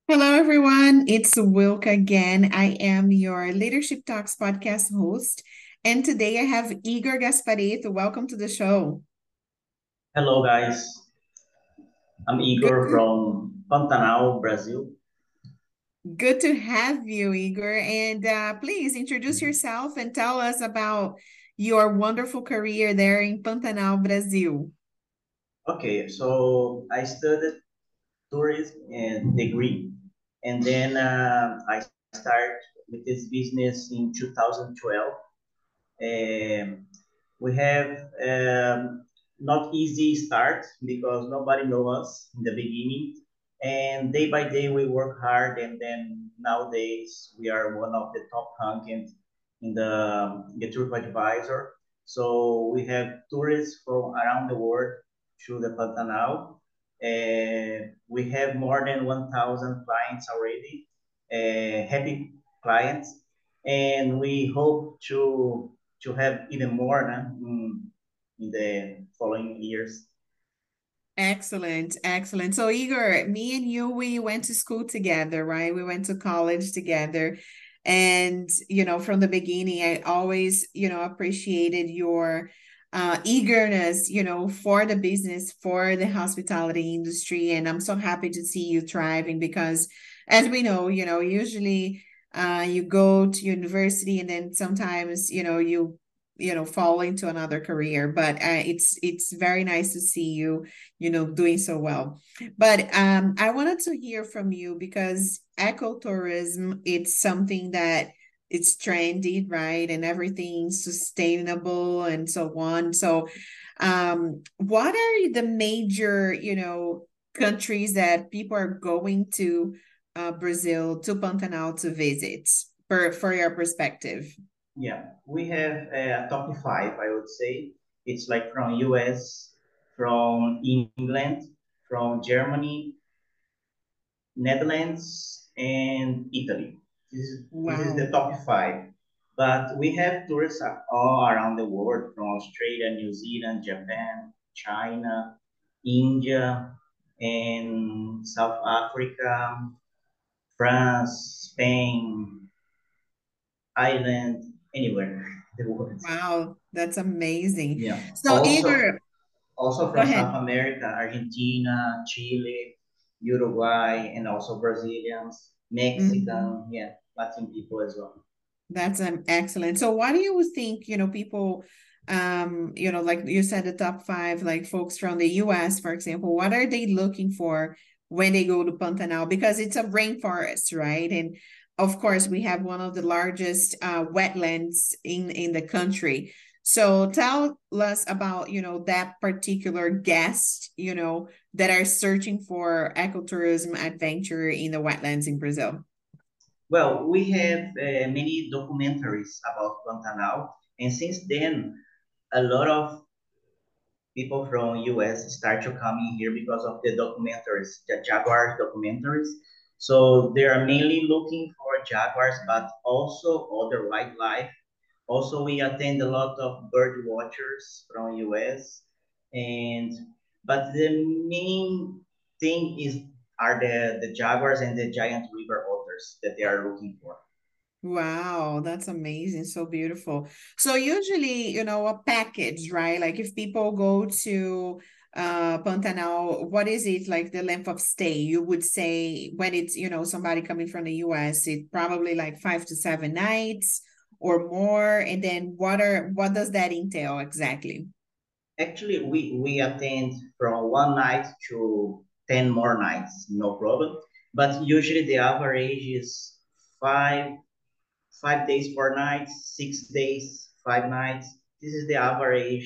Hello, everyone. It's Wilk again. I am your Leadership Talks podcast host. And today I have Igor Gasparit. Welcome to the show. Hello, guys. I'm Igor Good, from Pantanal, Brazil. good to have you, Igor. And please introduce yourself and tell us about your wonderful career there in Pantanal, Brazil. Okay, so I studied tourism and degree, and then I started with this business in 2012. Um, we have not easy start because nobody know us in the beginning, and day by day we work hard, and then nowadays we are one of the top ranked in the TripAdvisor. So we have tourists from around the world through the Pantanal. We have more than 1,000 clients already, happy clients, and we hope to have even more in the following years. Excellent, excellent. So, Igor, me and you, we went to school together, right? We went to college together. And, from the beginning, I always, appreciated your eagerness, for the business, for the hospitality industry. And I'm so happy to see you thriving because, as we know, usually you go to university and then sometimes, you fall into another career, but it's very nice to see you doing so well. But I wanted to hear from you because ecotourism, it's something that it's trendy, right? And everything's sustainable and so on. So what are the major, countries that people are going to Brazil, to Pantanal to visit for your perspective? Yeah, we have a top five, I would say. It's like from US, from England, from Germany, Netherlands, and Italy. This is the Wow. top five. But we have tourists all around the world from Australia, New Zealand, Japan, China, India, and South Africa, France, Spain, Ireland, anywhere in the world. Wow, that's amazing. Yeah. So Also, Igor, also go from South ahead. America, Argentina, Chile, Uruguay, and also Brazilians, Mhm. Mexican, yeah, Latin people as well. That's excellent. So what do you think, people, like you said, the top five, like folks from the US, for example, what are they looking for when they go to Pantanal? Because it's a rainforest, right? And of course, we have one of the largest wetlands in the country. So tell us about, that particular guest, that are searching for ecotourism adventure in the wetlands in Brazil. Well, we have many documentaries about Pantanal, and since then, a lot of people from US start to come in here because of the documentaries, the jaguar documentaries. So they are mainly looking for jaguars, but also other wildlife. Also, we attend a lot of bird watchers from US, and but the main thing is are the jaguars and the giant river otters that they are looking for. Wow, that's amazing. So beautiful. So usually, a package, right? Like if people go to Pantanal, what is it like the length of stay? You would say when it's, somebody coming from the US, it probably like 5 to 7 nights or more. And then what does that entail exactly? Actually, we attend from one night to 10 more nights, no problem. But usually the average is five 5 days, 4 nights, 6 days, 5 nights. This is the average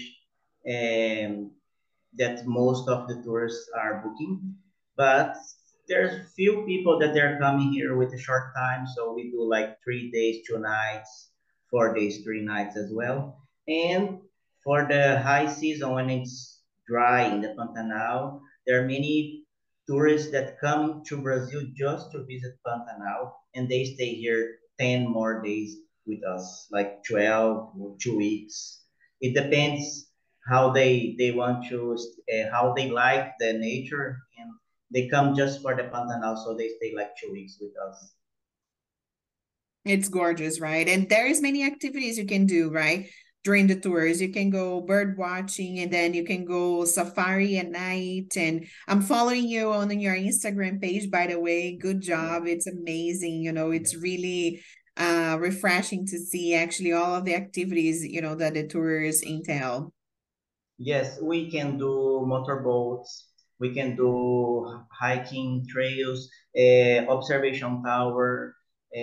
um, that most of the tourists are booking. But there's few people that they're coming here with a short time, so we do like 3 days, 2 nights, 4 days, 3 nights as well. And for the high season when it's dry in the Pantanal, there are many tourists that come to Brazil just to visit Pantanal, and they stay here 10 more days with us, like 12 or 2 weeks. It depends how they want to how they like the nature, and they come just for the Pantanal, so they stay like 2 weeks with us. It's gorgeous, right? And there is many activities you can do, right? During the tours. You can go bird watching and then you can go safari at night. And I'm following you on your Instagram page, by the way. Good Yeah. job. It's amazing. It's really refreshing to see actually all of the activities, that the tours entail. Yes, we can do motorboats, we can do hiking trails, observation tower.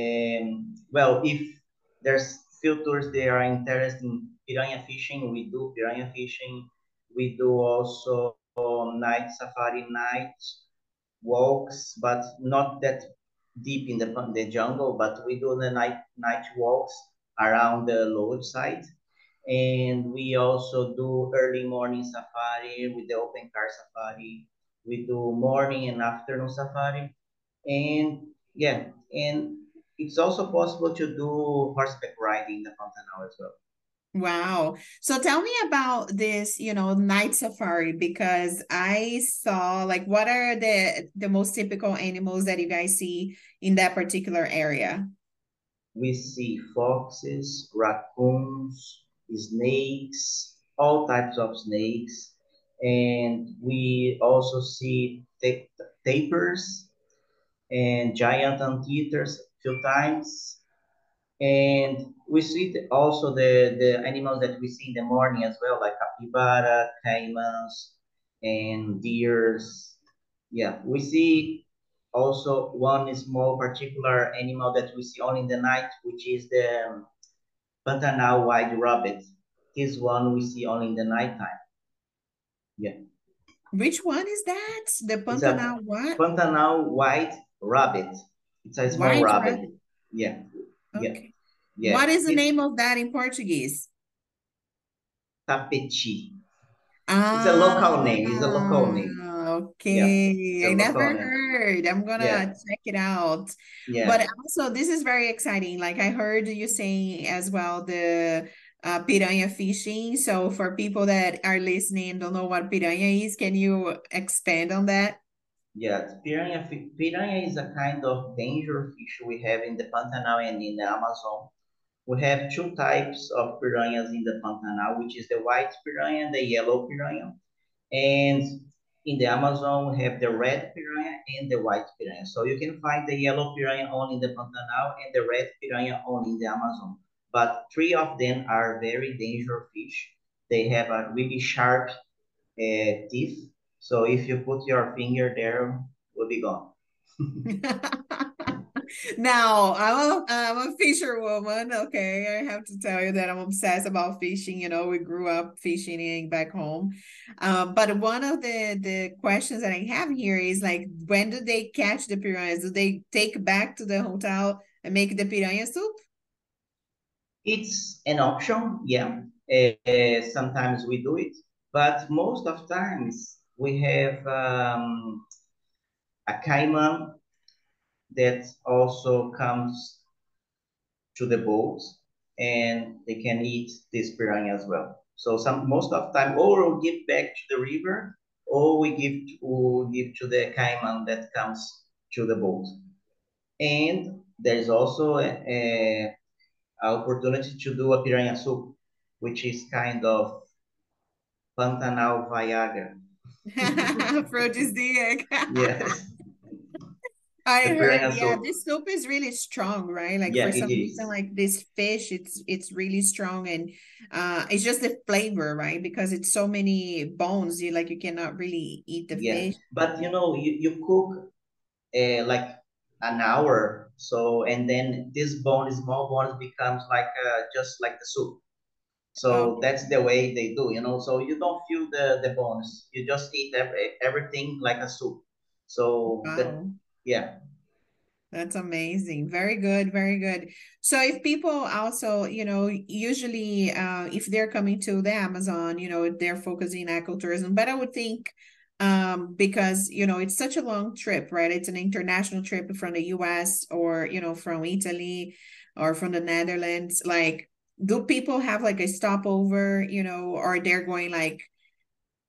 Well, if there's few tours they are interested in piranha fishing, we do piranha fishing. We do also night safari, night walks, but not that deep in the jungle. But we do the night walks around the lodge site, and we also do early morning safari with the open car safari. We do morning and afternoon safari, and yeah, and it's also possible to do horseback riding in the Pantanal as well. Wow. So tell me about this, night safari because I saw like what are the most typical animals that you guys see in that particular area? We see foxes, raccoons, snakes, all types of snakes, and we also see tapirs and giant anteaters a few times. And we see also the animals that we see in the morning as well, like capybara, caimans, and deers. Yeah, we see also one small particular animal that we see only in the night, which is the Pantanal white rabbit. This one we see only in the nighttime. Yeah, Which one is that? The it's a Pantanal what? Pantanal white rabbit. It's a small White rabbit. rabbit. Yeah, yeah, Okay. yeah. What is the This name of that in Portuguese? tapeti. It's a Ah, local name. It's a local name. Yeah, it's okay. a I never local name. heard. I'm gonna Yeah, check it out. But yeah, also, this is very exciting. Like I heard you saying as well the piranha fishing. So for people that are listening and don't know what piranha is, can you expand on that? yeah. Piranha is a kind of danger fish we have in the Pantanal and in the Amazon. We have two types of piranhas in the Pantanal, which is the white piranha and the yellow piranha. And in the Amazon, we have the red piranha and the white piranha. So you can find the yellow piranha only in the Pantanal and the red piranha only in the Amazon. But three of them are very dangerous fish. They have a really sharp teeth. So if you put your finger there, will be gone. Now, I'm a fisher woman. Okay, I have to tell you that I'm obsessed about fishing. We grew up fishing back home. But one of the questions that I have here is like, when do they catch the piranhas? Do they take back to the hotel and make the piranha soup? It's an option, yeah. Sometimes we do it, but most of times we have a caiman that also comes to the boat, and they can eat this piranha as well. So most of the time, or we'll give back to the river, or we give to the caiman that comes to the boat. And there's also a opportunity to do a piranha soup, which is kind of Pantanal Viagra. Aphrodisiac. Yes, I the heard, piranha yeah, soup. this soup is really strong, right? Like Yeah, for it some reason, is. like this fish, it's really strong and it's just the flavor, right? Because it's so many bones, you cannot really eat the Yeah, fish. but you cook like an hour, so and then this bone, small bones, becomes like just like the soup. Oh, So that's the way they do. So you don't feel the bones. You just eat everything like a soup. So that, wow. yeah, That's amazing. Very good, very good. So if people also, usually if they're coming to the Amazon, they're focusing ecotourism, but I would think because, it's such a long trip, right? It's an international trip from the US or, from Italy or from the Netherlands. Like, do people have like a stopover, or they're going like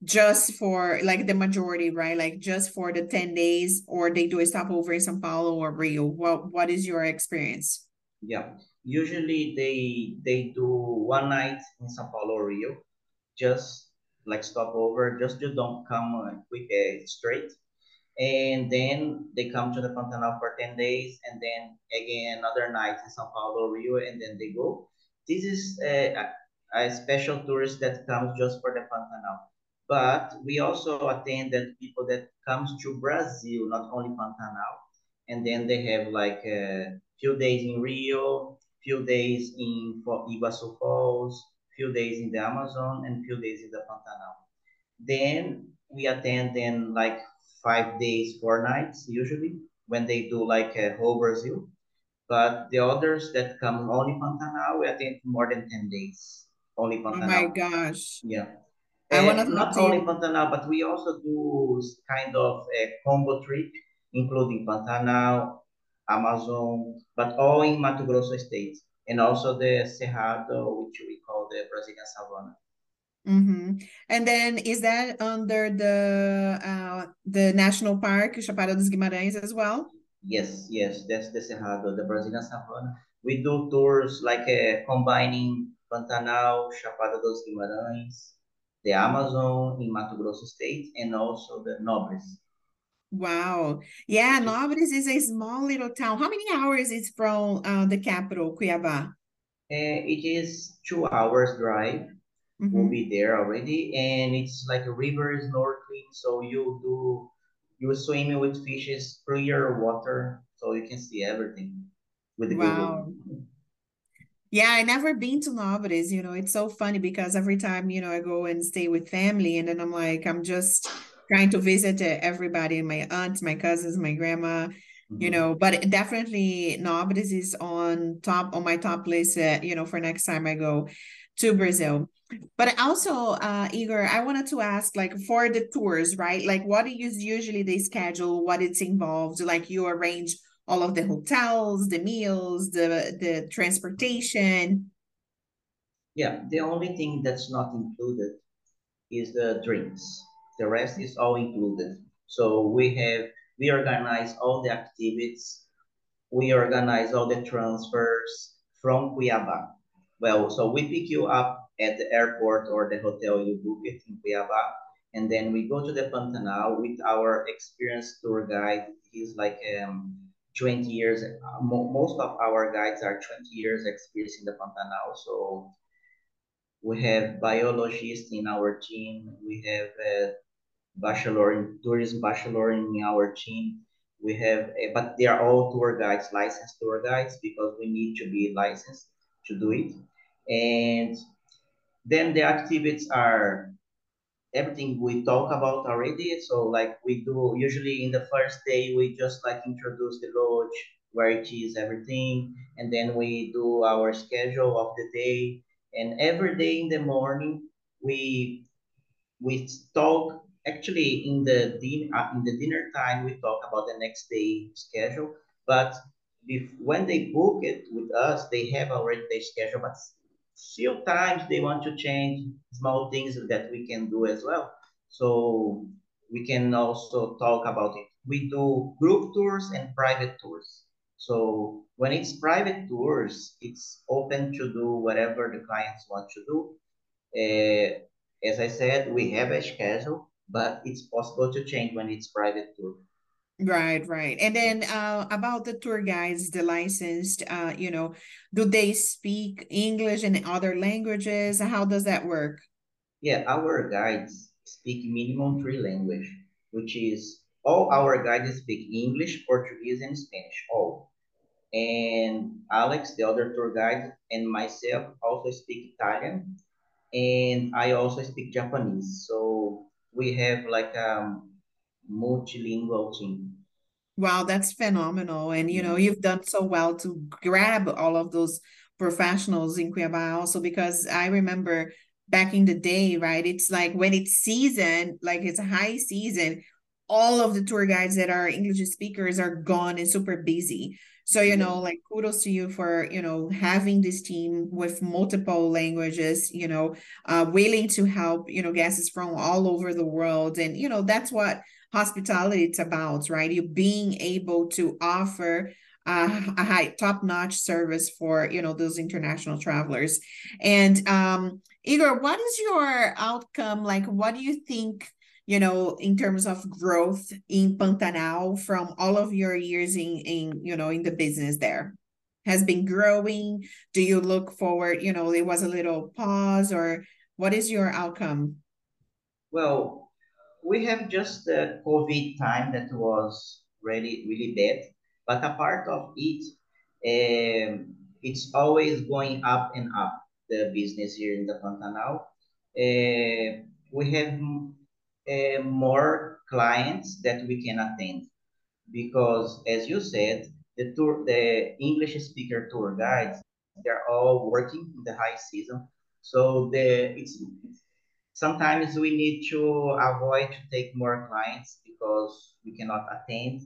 just for like the majority, right? Like just for the 10 days, or they do a stopover in Sao Paulo or Rio? What is your experience? Yeah. Usually they do one night in São Paulo or Rio, just like stop over, just you don't come quick straight. And then they come to the Pantanal for 10 days, and then again another night in São Paulo, Rio, and then they go. This is a special tourist that comes just for the Pantanal. But we also attended people that comes to Brazil, not only Pantanal, and then they have like a few days in Rio, few days in Iguaçu Falls, few days in the Amazon, and few days in the Pantanal. Then we attend then like 5 days, 4 nights usually when they do like a whole Brazil. But the others that come only Pantanal, we attend more than 10 days. Only Oh my Pantanal. gosh. Yeah. I want to talk Not to only you. Pantanal, but we also do kind of a combo trip, including Pantanal, Amazon, but all in Mato Grosso state. And also the Cerrado, which we call the Brazilian Savannah. Mm-hmm. And then is that under the national park, Chapada dos Guimarães as well? Yes, yes, that's the Cerrado, the Brazilian Savannah. We do tours like combining Pantanal, Chapada dos Guimarães, the Amazon in Mato Grosso State, and also the Nobres, Wow. Yeah, which is Nobres is a small little town. How many hours is from the capital, Cuiabá? it is 2 hours drive. We'll Mm-hmm. be there already, and it's like a river snorkeling, so you swim with fishes, clear water, so you can see everything with the Google. Wow. Yeah, I never been to Nobres. It's so funny because every time, I go and stay with family, and then I'm like, I'm just trying to visit everybody, my aunts, my cousins, my grandma, Mhm. but definitely Nobres is on my top list, for next time I go to Brazil. But also, Igor, I wanted to ask, like, for the tours, right? Like, what is usually the schedule, what it's involved? Like, you arrange all of the hotels, the meals, the transportation. Yeah, the only thing that's not included is the drinks. The rest is all included. So we organize all the activities. We organize all the transfers from Cuiabá. Well, so we pick you up at the airport or the hotel you book it in Cuiabá, and then we go to the Pantanal with our experienced tour guide. He's like 20 years. Most of our guides are 20 years experience in the Pantanal. So we have biologists in our team. We have a bachelor in tourism bachelor in our team. We have, but they are all tour guides, licensed tour guides, because we need to be licensed to do it. And then the activities are everything we talk about already. So like we do usually in the first day, we just like introduce the lodge, where it is, everything, and then we do our schedule of the day. And every day in the morning, we we talk actually in the dinner time. We talk about the next day schedule, but when they book it with us, they have already their schedule, but few times they want to change small things that we can do as well. So we can also talk about it. We do group tours and private tours. So when it's private tours, it's open to do whatever the clients want to do. As I said, we have a schedule, but it's possible to change when it's private tour. Right, right. And Yeah. then about the tour guides, the licensed, do they speak English and other languages? How does that work? Yeah, our guides speak minimum three language, which is all our guides speak English, Portuguese, and Spanish, all. And Alex, the other tour guide, and myself also speak Italian, and I also speak Japanese. So we have like a multilingual team. Wow, that's phenomenal. And Yeah. you've done so well to grab all of those professionals in Cuiabá also, because I remember back in the day, right? It's like when it's season, like it's high season, all of the tour guides that are English speakers are gone and super busy. So, Yeah. like kudos to you for, having this team with multiple languages, willing to help, guests from all over the world. And, that's what hospitality it's about, right? You being able to offer a high top-notch service for, those international travelers. And Igor, what is your outcome? Like, what do you think, in terms of growth in Pantanal from all of your years in the business there? Has been growing? Do you look forward, there was a little pause, or what is your outcome? Well, we have just the COVID time that was really, really bad. But apart of it, it's always going up and up, the business here in the Pantanal. We have more clients that we can attend because, as you said, the English speaker tour guides, they're all working in the high season. So it's sometimes we need to avoid to take more clients because we cannot attend.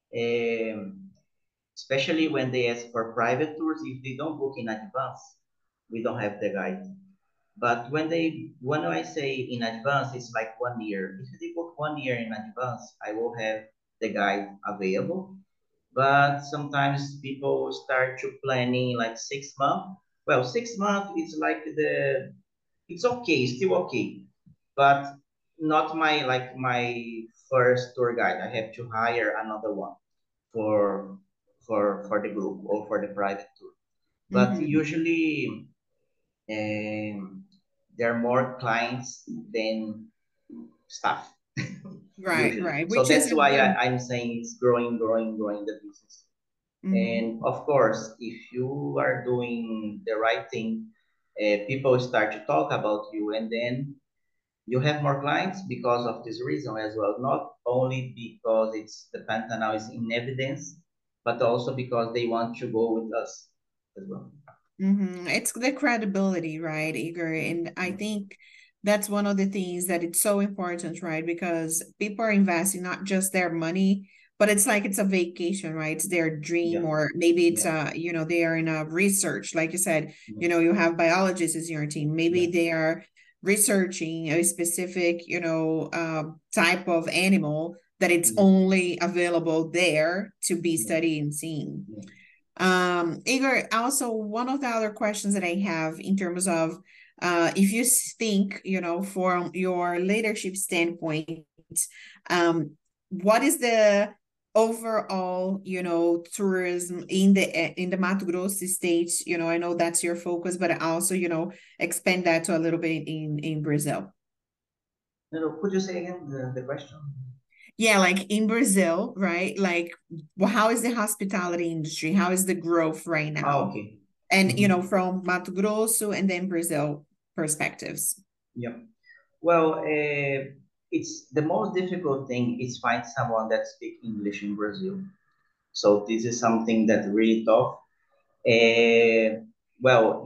Um, Especially when they ask for private tours, if they don't book in advance, we don't have the guide. But when I say in advance, it's like 1 year. If they book 1 year in advance, I will have the guide available. But sometimes people start to planning like 6 months. Well, 6 months is like it's okay, still okay, but not my first tour guide. I have to hire another one for for the group or for the private tour. But Mm-hmm. usually, um, there are more clients than staff Right, usually. right. So Which is that's a why good. I'm saying it's growing, growing, growing the business. Mm-hmm. And of course, if you are doing the right thing, people start to talk about you, and then you have more clients because of this reason as well. Not only because it's the Pantanal is in evidence, but also because they want to go with us as well. Mm-hmm. It's the credibility, right, Igor? And I Yeah, think that's one of the things that it's so important, right? Because people are investing not just their money, but it's like it's a vacation, right? It's their dream, yeah, or maybe it's yeah, they are in a research, like you said, yeah, you have biologists as your team. Maybe yeah, they are researching a specific, type of animal that it's yeah, only available there to be yeah, studied and seen. yeah. Igor, also one of the other questions that I have in terms of if you think, from your leadership standpoint, what is the overall, tourism in the Mato Grosso state? I know that's your focus, but also, expand that to a little bit in Brazil. No, no, could you say again the question? Yeah, like in Brazil, right? Like, how is the hospitality industry? How is the growth right Ah, now? okay. And Mm-hmm. from Mato Grosso and then Brazil perspectives. Yeah. Well, it's the most difficult thing is find someone that speak English in Brazil. So this is something that really tough. Well,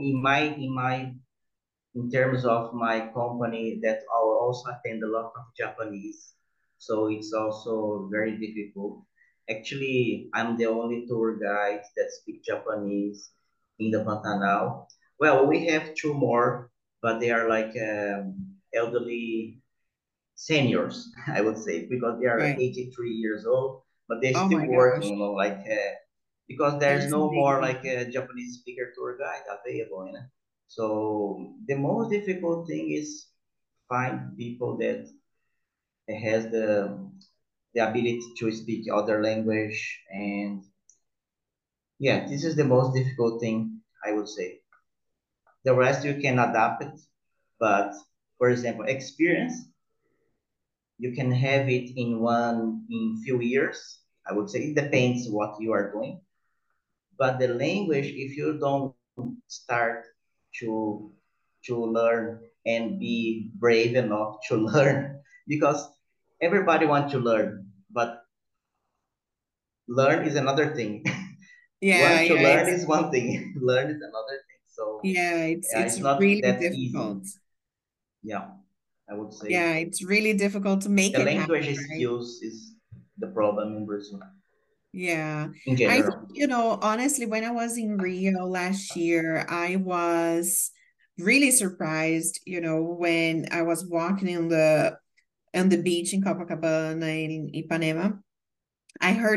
in terms of my company, that I will also attend a lot of Japanese, so it's also very difficult. Actually, I'm the only tour guide that speak Japanese in the Pantanal. Well, we have two more, but they are like elderly seniors, I would say, because they are Right. 83 years old, but they're Oh still my working, gosh. like because there's That's a no big more like amount. a Japanese speaker tour guide available, you know. So the most difficult thing is find people that has the ability to speak other language, and yeah, this is the most difficult thing I would say. The rest you can adapt it, but for example, experience you can have it in few years. I would say it depends what you are doing, but the language, if you don't start to learn and be brave enough to learn, because everybody wants to learn, but learn is another thing. Yeah, Want to yeah, learn is one thing, learn is another thing. So it's it's not really that easy. difficult. Yeah. I would say. Yeah, it's really difficult to make The it happen, language right? skills is the problem in Brazil Yeah. in I think, general. honestly, when I was in Rio last year, I was really surprised, when I was walking on the beach in Copacabana in Ipanema. I heard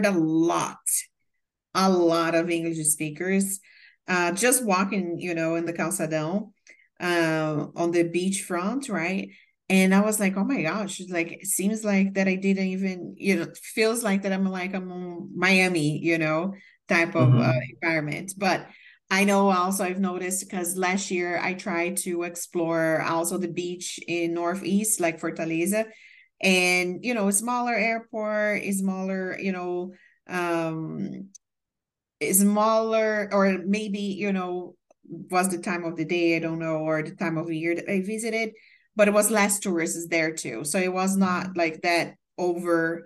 a lot of English speakers, just walking, in the calçadão, on the beachfront, right? And I was like, oh my gosh, like it seems like that I didn't even, feels like that I'm on Miami, type of Mm-hmm. environment. But I know also I've noticed because last year I tried to explore also the beach in Northeast, like Fortaleza, and smaller airport, smaller, um smaller, or maybe was the time of the day, I don't know, or the time of the year that I visited, but it was less tourists there too, so it was not like that over,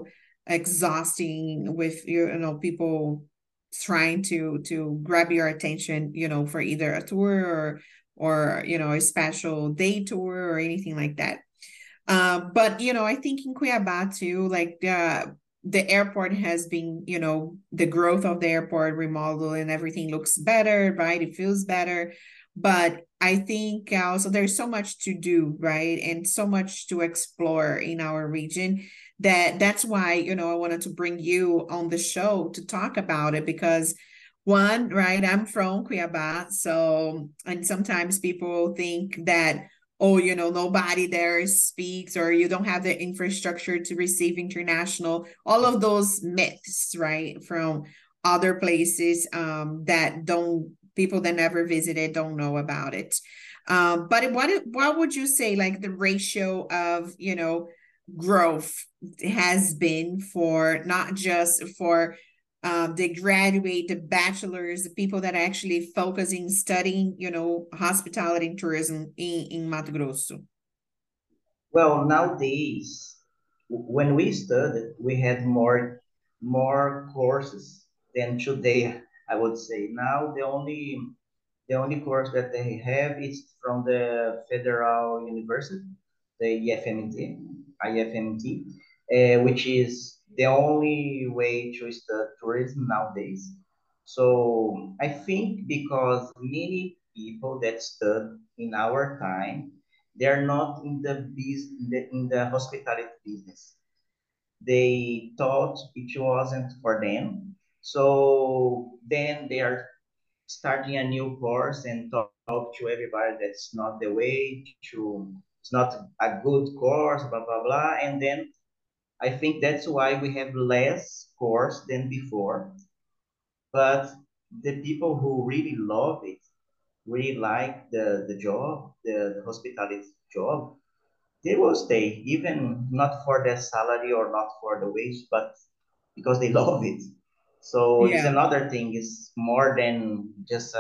exhausting with people trying to grab your attention, for either a tour or a special day tour or anything like that. But I think in Cuiabá too, like the airport has been, the growth of the airport remodel and everything looks better, right? It feels better. But I think also there's so much to do, right? And so much to explore in our region that's why, I wanted to bring you on the show to talk about it because one, right, I'm from Cuiabá, so and sometimes people think that oh, nobody there speaks, or you don't have the infrastructure to receive international, all of those myths, right, from other places that don't, people that never visited don't know about it. But what would you say, like the ratio of, growth has been for not just for they graduate, the bachelors, the people that are actually focusing, studying, hospitality and tourism in Mato Grosso. Well, nowadays, when we studied, we had more courses than today. I would say now the only course that they have is from the Federal University, the IFMT, which is the only way to study tourism nowadays. So I think because many people that stud in our time, they're not in the hospitality business. They thought it wasn't for them. So then they are starting a new course and talk to everybody that's not the way to, it's not a good course, blah blah blah. And then I think that's why we have less course than before. But the people who really love it, really like the job, the hospitality job, they will stay, even not for the salary or not for the wage, but because they love it. So it's Yeah, another thing. It's more than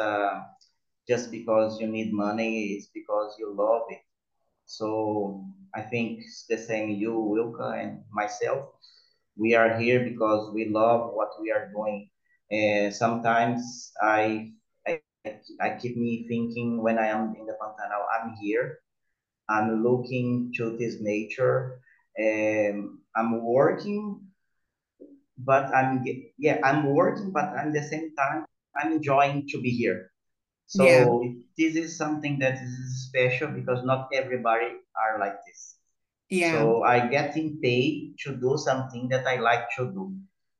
just because you need money. It's because you love it. So I think it's the same you, Wilka, and myself. We are here because we love what we are doing. Sometimes I keep me thinking when I am in the Pantanal, I'm here. I'm looking to this nature. I'm working, but I'm working, but at the same time, I'm enjoying to be here. yeah, So this is something that is special because not everybody are like this. yeah, So I getting paid to do something that I like to do.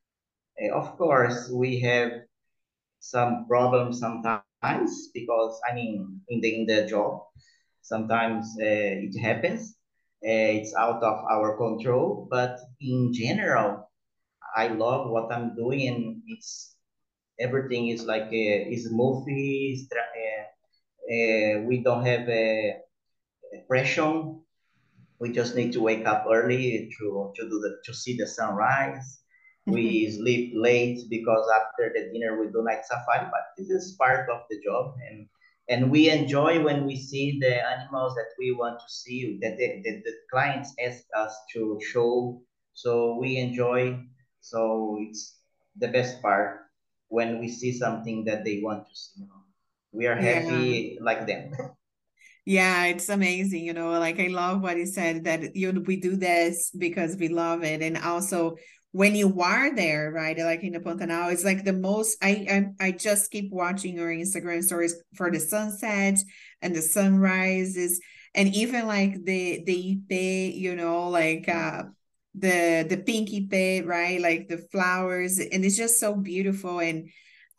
Of course, we have some problems sometimes because I mean in the job sometimes it happens. It's out of our control, but in general, I love what I'm doing, and it's everything is like is smoothly. We don't have a pressure. We just need to wake up early to see the sunrise. We sleep late because after the dinner we do night safari, but this is part of the job, and we enjoy when we see the animals that we want to see, that the clients ask us to show. So we enjoy. So it's the best part when we see something that they want to see. We are yeah. happy like them. Yeah, it's amazing, like I love what you said that we do this because we love it. And also when you are there, right? Like in the Pantanal, it's like the most I just keep watching your Instagram stories for the sunset and the sunrises and even like the ipe, like the pink ipe, right? Like the flowers, and it's just so beautiful. And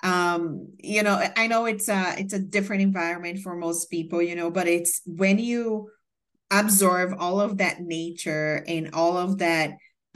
I know it's a different environment for most people, but it's when you absorb all of that nature and all of that,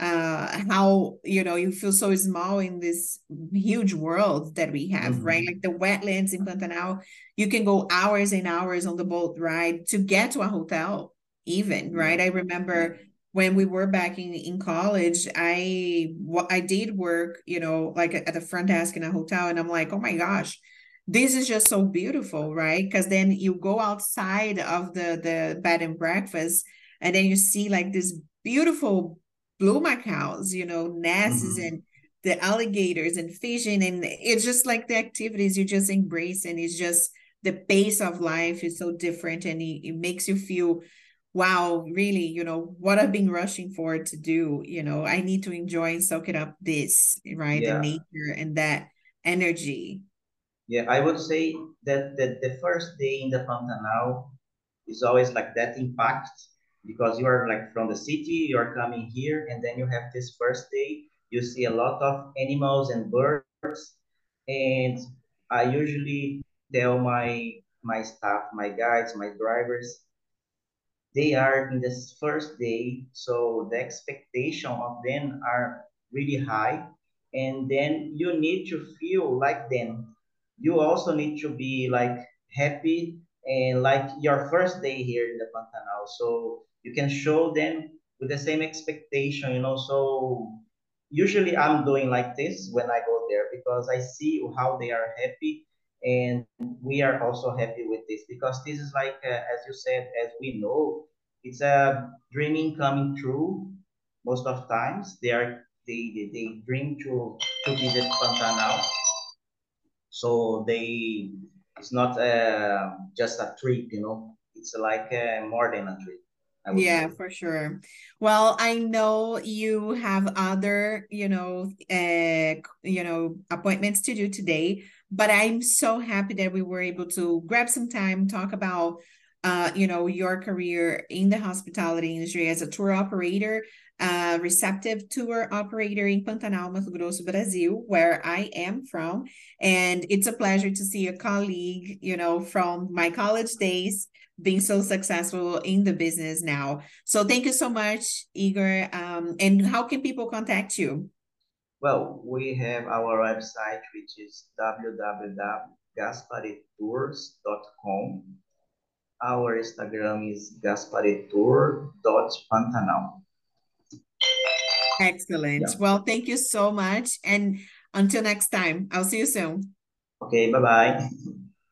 how you feel so small in this huge world that we have, right? Like Mhm. the wetlands in Pantanal, you can go hours and hours on the boat ride to get to a hotel even, Yeah, right? I yeah, remember when we were back in college, I did work, like at the front desk in a hotel, and I'm like, oh my gosh, this is just so beautiful, right? Because then you go outside of the bed and breakfast, and then you see like this beautiful blue macaws, nests mhm. and the alligators and fishing, and it's just like the activities you just embrace, and it's just the pace of life is so different, and it makes you feel, wow, really, what I've been rushing for to do, I need to enjoy and soak it up this, right? The Yeah, nature and that energy. yeah. I would say that the first day in the Pantanal is always like that impact because you are like from the city, you are coming here, and then you have this first day. You see a lot of animals and birds, and I usually tell my staff, my guides, my drivers, they are in this first day, so the expectation of them are really high, and then you need to feel like them. You also need to be like happy and like your first day here in the Pantanal, so you can show them with the same expectation, so usually I'm doing like this when I go there because I see how they are happy, and we are also happy with this because this is like as you said, as we know, it's a dreaming coming true. Most of times they dream to visit Pantanal, so they it's not just a trip, it's like more than a trip, I would Yeah, say. for sure. Well, I know you have other, appointments to do today, but I'm so happy that we were able to grab some time, talk about, your career in the hospitality industry as a tour operator, receptive tour operator in Pantanal, Mato Grosso, Brazil, where I am from. And it's a pleasure to see a colleague, from my college days being so successful in the business now. So thank you so much, Igor. And how can people contact you? Well, we have our website, which is www.gasparetours.com. Our Instagram is gasparetour.pantanal. Excellent. Yeah. Well, thank you so much. And until next time, I'll see you soon. Okay, bye bye.